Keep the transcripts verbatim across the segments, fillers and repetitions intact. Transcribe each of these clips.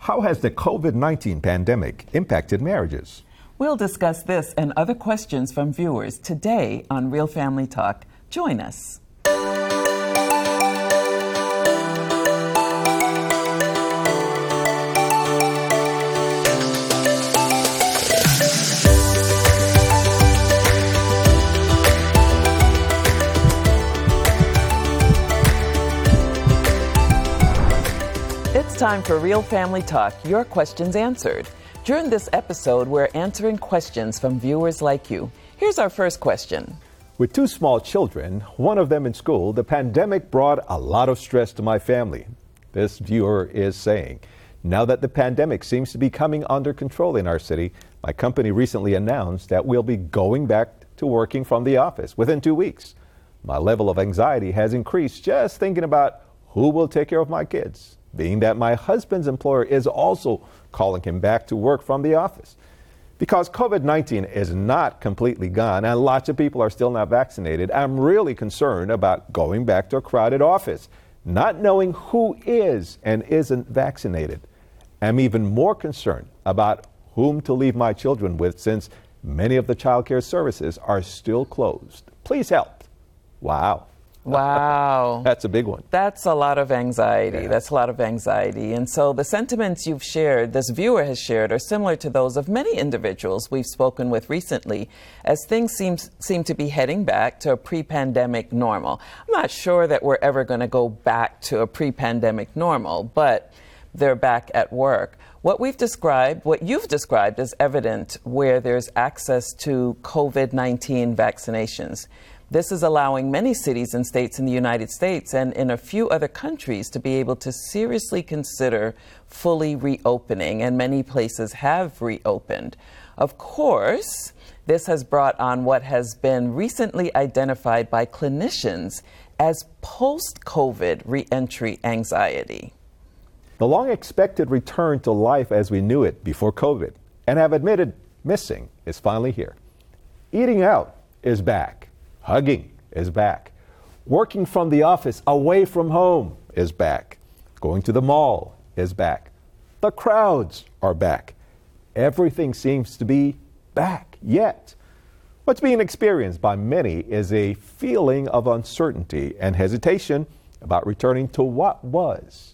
How has the COVID nineteen pandemic impacted marriages? We'll discuss this and other questions from viewers today on Real Family Talk. Join us. It's time for Real Family Talk, your questions answered. During this episode, we're answering questions from viewers like you. Here's our first question. With two small children, one of them in school, the pandemic brought a lot of stress to my family. This viewer is saying, now that the pandemic seems to be coming under control in our city, my company recently announced that we'll be going back to working from the office within two weeks. My level of anxiety has increased just thinking about who will take care of my kids, being that my husband's employer is also calling him back to work from the office. Because COVID nineteen is not completely gone and lots of people are still not vaccinated, I'm really concerned about going back to a crowded office, not knowing who is and isn't vaccinated. I'm even more concerned about whom to leave my children with since many of the child care services are still closed. Please help. Wow. Wow. That's a big one. That's a lot of anxiety. Yeah. That's a lot of anxiety. And so the sentiments you've shared, this viewer has shared, are similar to those of many individuals we've spoken with recently, as things seem, seem to be heading back to a pre-pandemic normal. I'm not sure that we're ever going to go back to a pre-pandemic normal, but they're back at work. What we've described, what you've described is evident where there's access to COVID nineteen vaccinations. This is allowing many cities and states in the United States and in a few other countries to be able to seriously consider fully reopening, and many places have reopened. Of course, this has brought on what has been recently identified by clinicians as post-COVID reentry anxiety. The long-expected return to life as we knew it before COVID, and have admitted missing, is finally here. Eating out is back. Hugging is back. Working from the office away from home is back. Going to the mall is back. The crowds are back. Everything seems to be back, yet what's being experienced by many is a feeling of uncertainty and hesitation about returning to what was,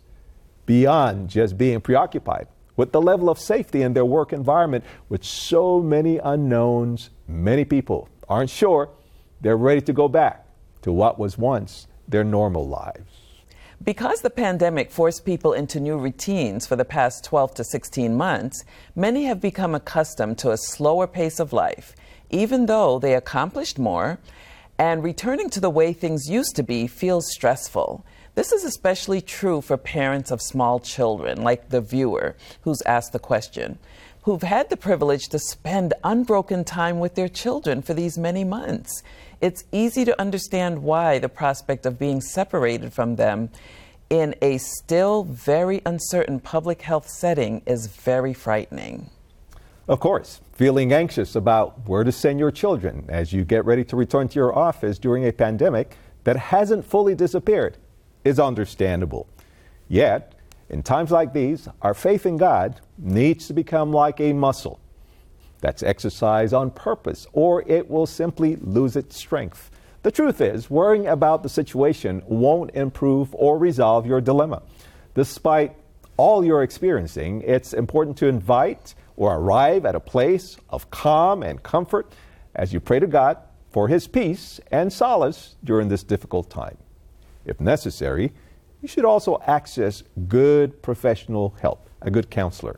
beyond just being preoccupied with the level of safety in their work environment. With so many unknowns, many people aren't sure they're ready to go back to what was once their normal lives. Because the pandemic forced people into new routines for the past twelve to sixteen months, many have become accustomed to a slower pace of life, even though they accomplished more, and returning to the way things used to be feels stressful. This is especially true for parents of small children, like the viewer who's asked the question, who've had the privilege to spend unbroken time with their children for these many months. It's easy to understand why the prospect of being separated from them in a still very uncertain public health setting is very frightening. Of course, feeling anxious about where to send your children as you get ready to return to your office during a pandemic that hasn't fully disappeared is understandable. Yet, in times like these, our faith in God needs to become like a muscle that's exercised on purpose, or it will simply lose its strength. The truth is, worrying about the situation won't improve or resolve your dilemma. Despite all you're experiencing, it's important to invite or arrive at a place of calm and comfort as you pray to God for His peace and solace during this difficult time. If necessary, you should also access good professional help, a good counselor.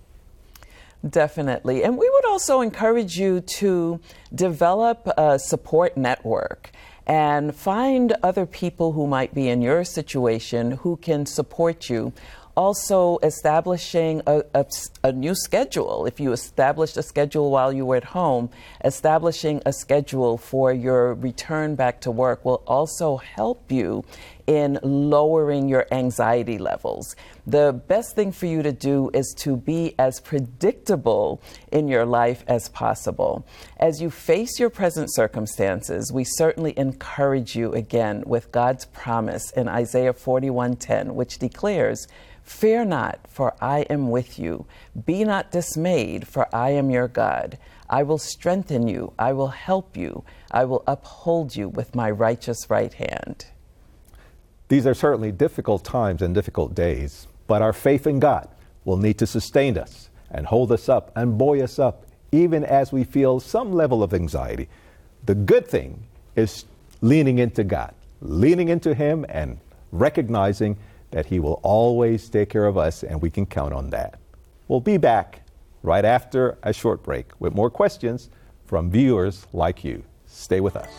Definitely. And we would also encourage you to develop a support network and find other people who might be in your situation who can support you. Also, establishing a, a, a new schedule. If you established a schedule while you were at home, establishing a schedule for your return back to work will also help you in lowering your anxiety levels. The best thing for you to do is to be as predictable in your life as possible. As you face your present circumstances, we certainly encourage you again with God's promise in Isaiah forty-one ten, which declares, "Fear not, for I am with you. Be not dismayed, for I am your God. I will strengthen you. I will help you. I will uphold you with my righteous right hand." These are certainly difficult times and difficult days, but our faith in God will need to sustain us and hold us up and buoy us up, even as we feel some level of anxiety. The good thing is leaning into God, leaning into Him and recognizing that He will always take care of us, and we can count on that. We'll be back right after a short break with more questions from viewers like you. Stay with us.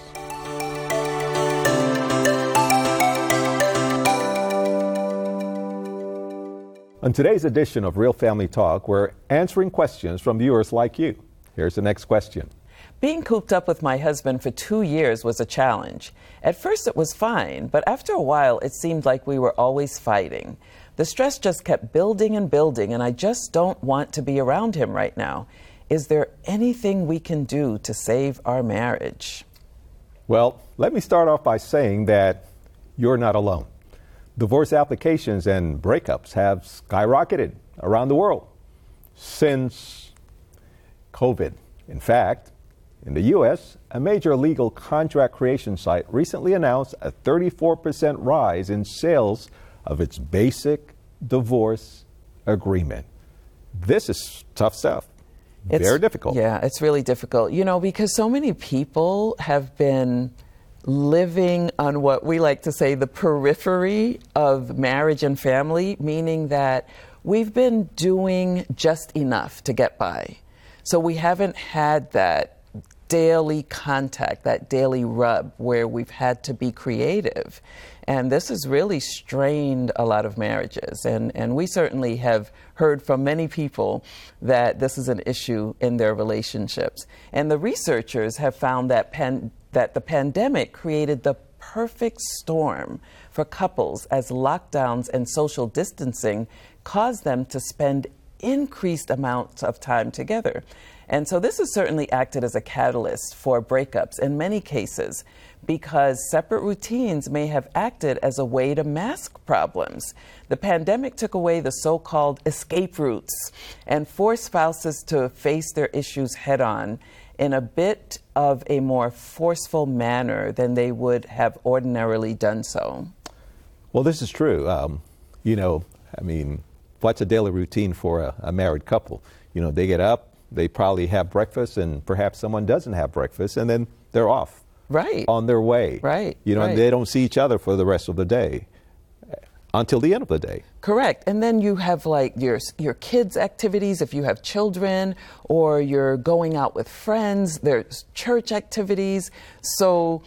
On today's edition of Real Family Talk, we're answering questions from viewers like you. Here's the next question. Being cooped up with my husband for two years was a challenge. At first it was fine, but after a while it seemed like we were always fighting. The stress just kept building and building, and I just don't want to be around him right now. Is there anything we can do to save our marriage? Well, let me start off by saying that you're not alone. Divorce applications and breakups have skyrocketed around the world since COVID. In fact, in the U S, a major legal contract creation site recently announced a thirty-four percent rise in sales of its basic divorce agreement. This is tough stuff. It's, Very difficult. Yeah, it's really difficult. You know, because so many people have been living on what we like to say the periphery of marriage and family, meaning that we've been doing just enough to get by. So we haven't had that daily contact, that daily rub where we've had to be creative. And this has really strained a lot of marriages. And, and we certainly have heard from many people that this is an issue in their relationships. And the researchers have found that pan, that the pandemic created the perfect storm for couples as lockdowns and social distancing caused them to spend increased amounts of time together. And so this has certainly acted as a catalyst for breakups in many cases, because separate routines may have acted as a way to mask problems. The pandemic took away the so-called escape routes and forced spouses to face their issues head-on in a bit of a more forceful manner than they would have ordinarily done so. Well, this is true. Um, you know, I mean, what's a daily routine for a, a married couple? You know, they get up, they probably have breakfast, and perhaps someone doesn't have breakfast, and then they're off. Right. On their way. Right. You know, right. and they don't see each other for the rest of the day until the end of the day. Correct. And then you have like your your kids' activities if you have children, or you're going out with friends, there's church activities. So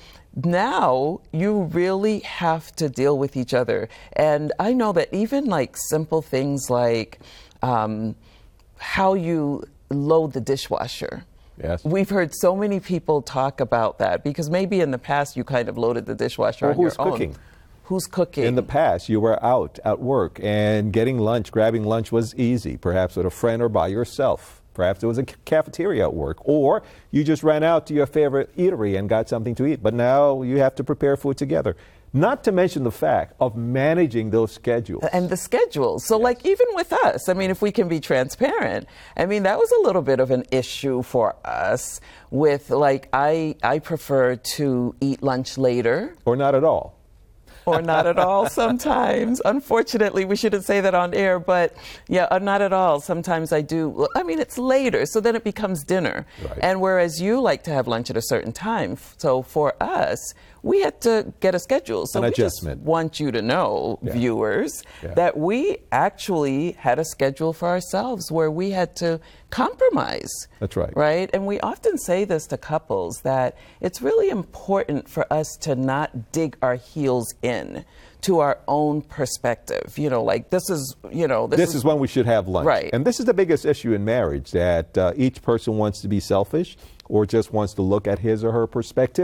now you really have to deal with each other. And I know that even like simple things like um, how you load the dishwasher. Yes. We've heard so many people talk about that, because maybe in the past you kind of loaded the dishwasher well, on your who's cooking? own. Who's cooking? In the past, you were out at work, and getting lunch, grabbing lunch was easy, perhaps with a friend or by yourself. Perhaps there was a cafeteria at work, or you just ran out to your favorite eatery and got something to eat. But now you have to prepare food together. Not to mention the fact of managing those schedules. And the schedules. So yes. like even with us, I mean, if we can be transparent, I mean, that was a little bit of an issue for us with like, I, I prefer to eat lunch later. Or not at all. Or not at all sometimes. Unfortunately, we shouldn't say that on air, but yeah, uh, not at all. Sometimes I do. Well, I mean, it's later, so then it becomes dinner. Right. And whereas you like to have lunch at a certain time, so for us, we had to get a schedule. So An we adjustment. just want you to know, yeah. viewers, yeah. that we actually had a schedule for ourselves where we had to compromise. That's right. Right? And we often say this to couples, that it's really important for us to not dig our heels in to our own perspective. You know, like this is, you know, this, This is, is when we should have lunch. Right. And this is the biggest issue in marriage, that uh, each person wants to be selfish or just wants to look at his or her perspective.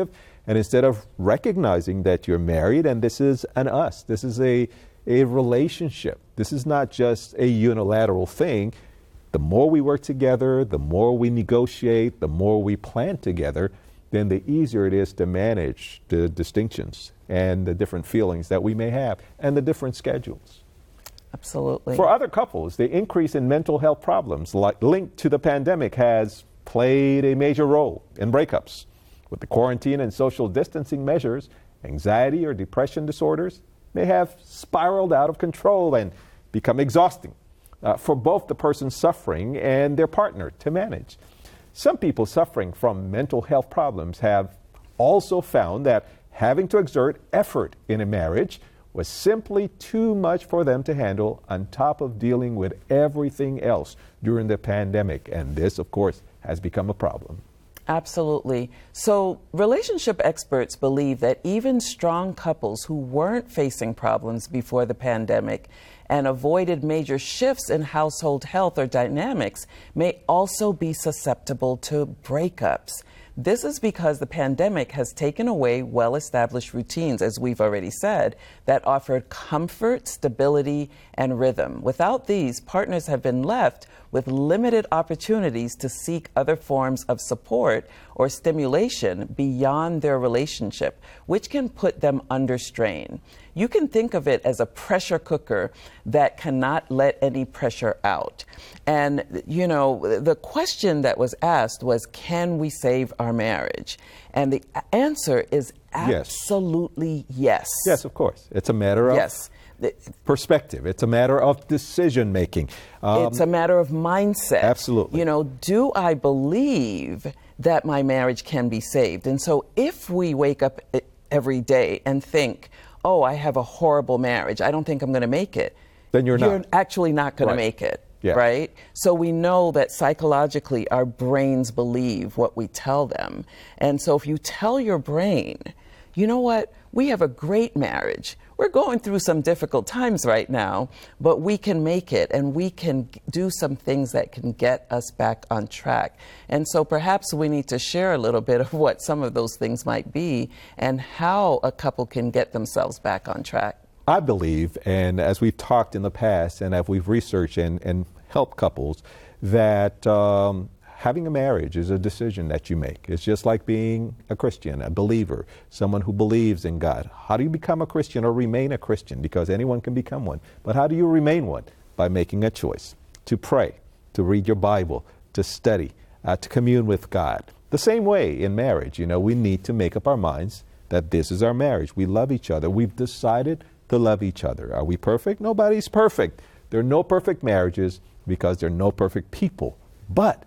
And instead of recognizing that you're married and this is an us, this is a, a relationship, this is not just a unilateral thing. The more we work together, the more we negotiate, the more we plan together, then the easier it is to manage the distinctions and the different feelings that we may have and the different schedules. Absolutely. For other couples, the increase in mental health problems like, linked to the pandemic has played a major role in breakups. With the quarantine and social distancing measures, anxiety or depression disorders may have spiraled out of control and become exhausting uh, for both the person suffering and their partner to manage. Some people suffering from mental health problems have also found that having to exert effort in a marriage was simply too much for them to handle on top of dealing with everything else during the pandemic. And this, of course, has become a problem. Absolutely. So relationship experts believe that even strong couples who weren't facing problems before the pandemic and avoided major shifts in household health or dynamics may also be susceptible to breakups. This is because the pandemic has taken away well-established routines, as we've already said, that offered comfort, stability, and rhythm. Without these, partners have been left with limited opportunities to seek other forms of support or stimulation beyond their relationship, which can put them under strain. You can think of it as a pressure cooker that cannot let any pressure out. And, you know, the question that was asked was, can we save our marriage? And the answer is absolutely yes. Yes, yes, of course. It's a matter of yes. perspective. It's a matter of decision making. Um, it's a matter of mindset. Absolutely. You know, do I believe that my marriage can be saved? And so if we wake up every day and think, oh, I have a horrible marriage, I don't think I'm going to make it, then you're not. You're actually not going right. to make it. Yeah. Right? So we know that psychologically our brains believe what we tell them. And so if you tell your brain, you know what, we have a great marriage. We're going through some difficult times right now, but we can make it and we can do some things that can get us back on track. And so perhaps we need to share a little bit of what some of those things might be and how a couple can get themselves back on track. I believe, and as we've talked in the past and as we've researched and, and helped couples, that um, having a marriage is a decision that you make. It's just like being a Christian, a believer, someone who believes in God. How do you become a Christian or remain a Christian? Because anyone can become one. But how do you remain one? By making a choice to pray, to read your Bible, to study, uh, to commune with God. The same way in marriage, you know, we need to make up our minds that this is our marriage. We love each other. We've decided to love each other. Are we perfect? Nobody's perfect. There are no perfect marriages because there are no perfect people. But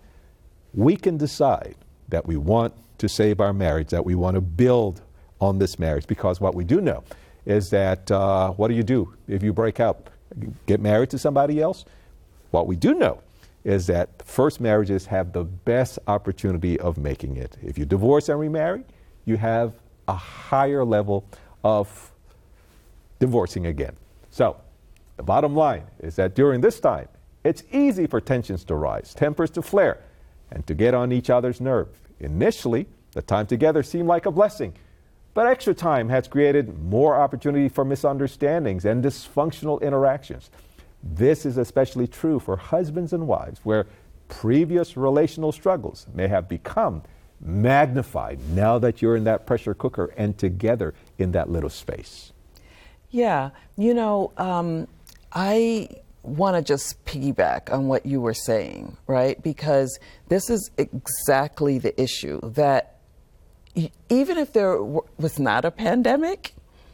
we can decide that we want to save our marriage, that we want to build on this marriage, because what we do know is that uh, what do you do if you break up? Get married to somebody else? What we do know is that first marriages have the best opportunity of making it. If you divorce and remarry, you have a higher level of divorcing again. So the bottom line is that during this time, it's easy for tensions to rise, tempers to flare, and to get on each other's nerve. Initially, the time together seemed like a blessing, but extra time has created more opportunity for misunderstandings and dysfunctional interactions. This is especially true for husbands and wives, where previous relational struggles may have become magnified now that you're in that pressure cooker and together in that little space. Yeah, you know, um, I want to just piggyback on what you were saying, right? Because this is exactly the issue, that even if there w- was not a pandemic,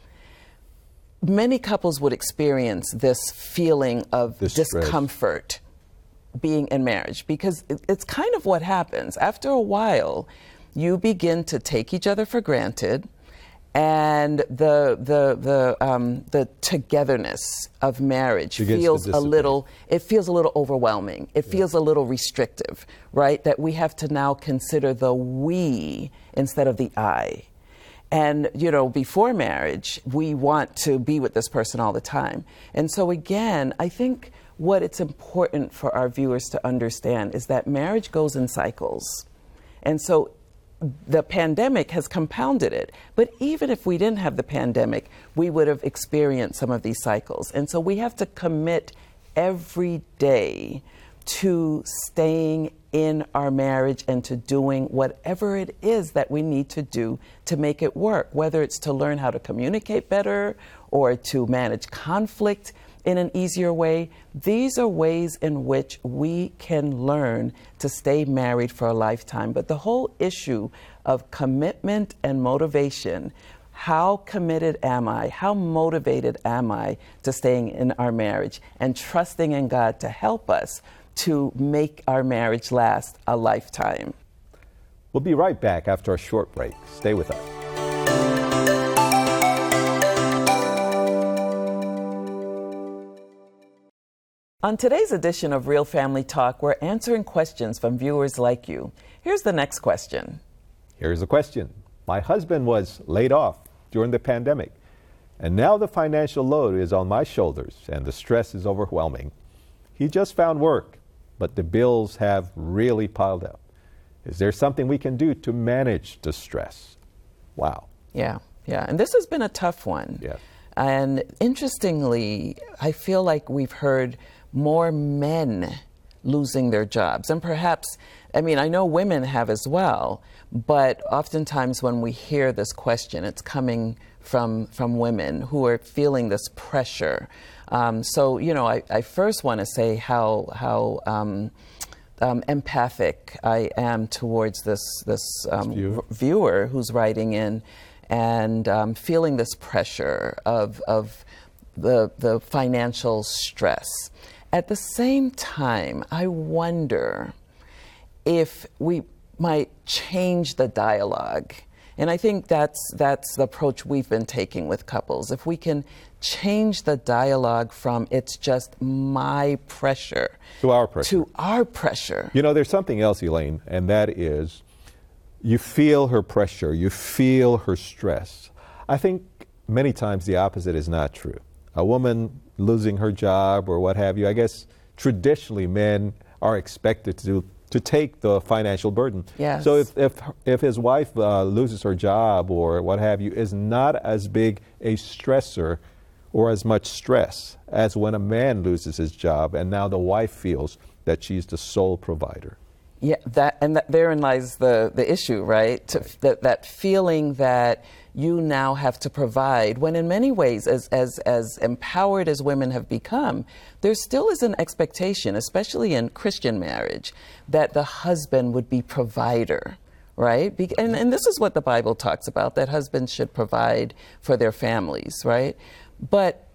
many couples would experience this feeling of this discomfort stress. being in marriage, because it, it's kind of what happens. After a while, you begin to take each other for granted. And the the the um, the togetherness of marriage feels a little. It feels a little overwhelming. It yeah. feels a little restrictive, right? That we have to now consider the we instead of the I. And you know, before marriage, we want to be with this person all the time. And so again, I think what it's important for our viewers to understand is that marriage goes in cycles, and so the pandemic has compounded it. But even if we didn't have the pandemic, we would have experienced some of these cycles. And so we have to commit every day to staying in our marriage and to doing whatever it is that we need to do to make it work, whether it's to learn how to communicate better or to manage conflict in an easier way. These are ways in which we can learn to stay married for a lifetime. But the whole issue of commitment and motivation, how committed am I? How motivated am I to staying in our marriage and trusting in God to help us to make our marriage last a lifetime? We'll be right back after a short break. Stay with us. On today's edition of Real Family Talk, we're answering questions from viewers like you. Here's the next question. Here's a question. My husband was laid off during the pandemic, and now the financial load is on my shoulders and the stress is overwhelming. He just found work, but the bills have really piled up. Is there something we can do to manage the stress? Wow. Yeah, yeah. And this has been a tough one. Yeah. And interestingly, I feel like we've heard more men losing their jobs. And perhaps, I mean, I know women have as well, but oftentimes when we hear this question, it's coming from from women who are feeling this pressure. Um, so, you know, I, I first want to say how how um, um, empathic I am towards this this um, viewer. viewer who's writing in and um, feeling this pressure of of the the financial stress. At the same time, I wonder if we might change the dialogue. And I think that's that's the approach we've been taking with couples. If we can change the dialogue from it's just my pressure To our pressure. to our pressure. You know, there's something else, Elaine, and that is you feel her pressure, you feel her stress. I think many times the opposite is not true. A woman losing her job or what have you, I guess traditionally men are expected to to take the financial burden. Yes. So if if, if his wife uh, loses her job or what have you, is not as big a stressor or as much stress as when a man loses his job and now the wife feels that she's the sole provider. Yeah, that and that, therein lies the, the issue, right? To, that, that feeling that you now have to provide, when in many ways, as, as, as empowered as women have become, there still is an expectation, especially in Christian marriage, that the husband would be provider, right? Be, and, and this is what the Bible talks about, that husbands should provide for their families, right? But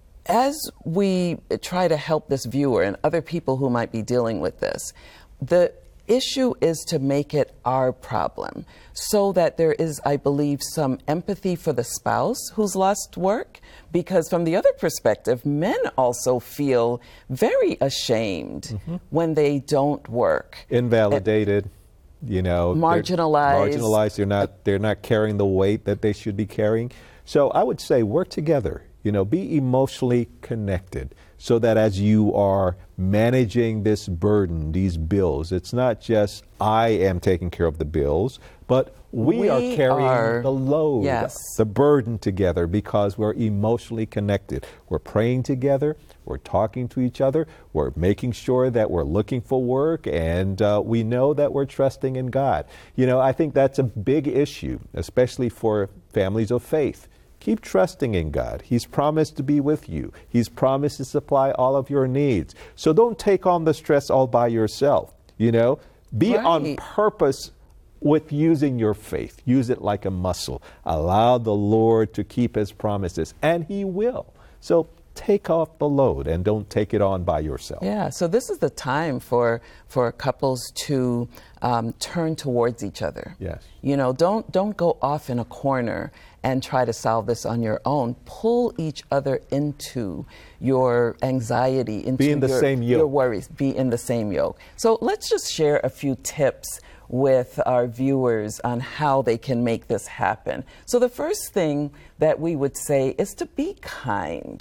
as we try to help this viewer and other people who might be dealing with this, the issue is to make it our problem so that there is, I believe, some empathy for the spouse who's lost work, because from the other perspective, men also feel very ashamed mm-hmm. when they don't work. Invalidated, and you know, marginalized. They're marginalized. They're not, they're not carrying the weight that they should be carrying. So I would say work together, you know, be emotionally connected, so that as you are managing this burden, these bills, it's not just I am taking care of the bills, but we, we are carrying are, the load, yes. the burden together, because we're emotionally connected. We're praying together, we're talking to each other, we're making sure that we're looking for work, and uh, we know that we're trusting in God. You know, I think that's a big issue, especially for families of faith. Keep trusting in God. He's promised to be with you. He's promised to supply all of your needs. So don't take on the stress all by yourself. You know, be right. on purpose with using your faith. Use it like a muscle. Allow the Lord to keep His promises, and He will. So take off the load and don't take it on by yourself. Yeah, so this is the time for for couples to um, turn towards each other. Yes. You know, don't don't go off in a corner and try to solve this on your own. Pull each other into your anxiety, into be in the your, same yoke. your worries. Be in the same yoke. So let's just share a few tips with our viewers on how they can make this happen. So the first thing that we would say is to be kind.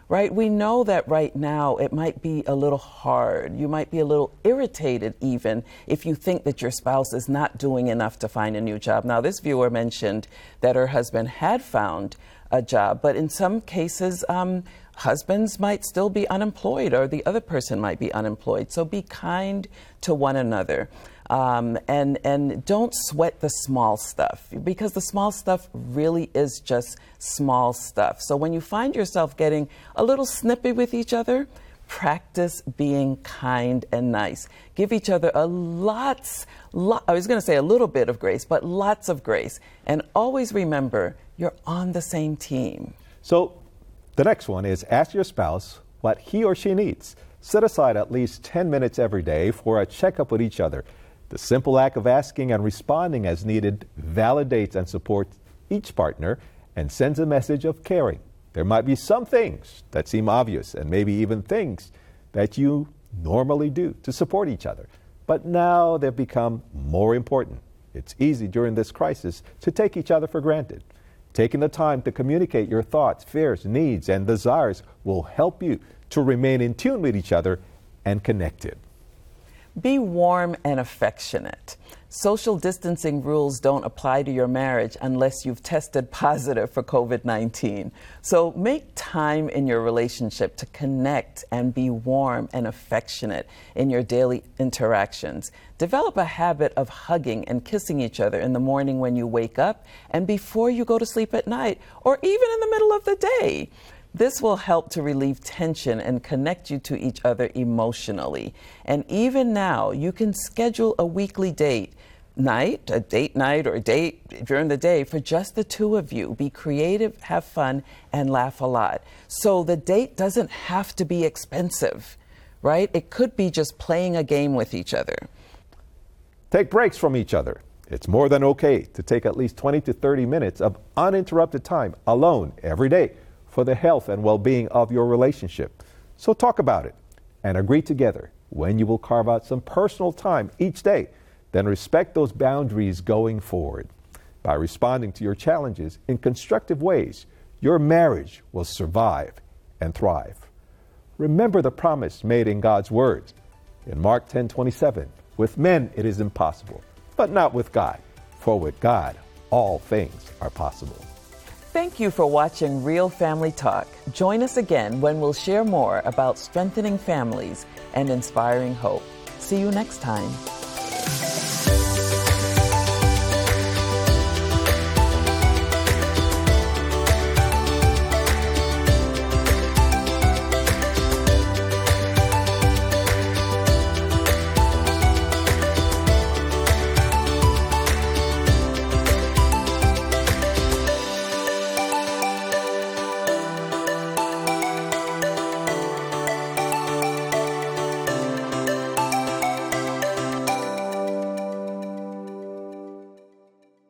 right? We know that right now it might be a little hard. You might be a little irritated even if you think that your spouse is not doing enough to find a new job. Now, this viewer mentioned that her husband had found a job, but in some cases, um, husbands might still be unemployed, or the other person might be unemployed. So be kind to one another. Um, and, and don't sweat the small stuff, because the small stuff really is just small stuff. So when you find yourself getting a little snippy with each other, practice being kind and nice. Give each other a lots, lot, I was going to say a little bit of grace, but lots of grace. And always remember, you're on the same team. So the next one is ask your spouse what he or she needs. Set aside at least ten minutes every day for a checkup with each other. The simple act of asking and responding as needed validates and supports each partner and sends a message of caring. There might be some things that seem obvious, and maybe even things that you normally do to support each other, but now they've become more important. It's easy during this crisis to take each other for granted. Taking the time to communicate your thoughts, fears, needs, and desires will help you to remain in tune with each other and connected. Be warm and affectionate. Social distancing rules don't apply to your marriage unless you've tested positive for COVID nineteen. So make time in your relationship to connect and be warm and affectionate in your daily interactions. Develop a habit of hugging and kissing each other in the morning when you wake up and before you go to sleep at night, or even in the middle of the day. This will help to relieve tension and connect you to each other emotionally. And even now, you can schedule a weekly date night, a date night or a date during the day for just the two of you. Be creative, have fun, and laugh a lot. So the date doesn't have to be expensive, right? It could be just playing a game with each other. Take breaks from each other. It's more than okay to take at least twenty to thirty minutes of uninterrupted time alone every day for the health and well-being of your relationship. So talk about it and agree together when you will carve out some personal time each day. Then respect those boundaries going forward. By responding to your challenges in constructive ways, your marriage will survive and thrive. Remember the promise made in God's Word. In Mark ten twenty-seven, with men it is impossible, but not with God. For with God, all things are possible. Thank you for watching Real Family Talk. Join us again when we'll share more about strengthening families and inspiring hope. See you next time.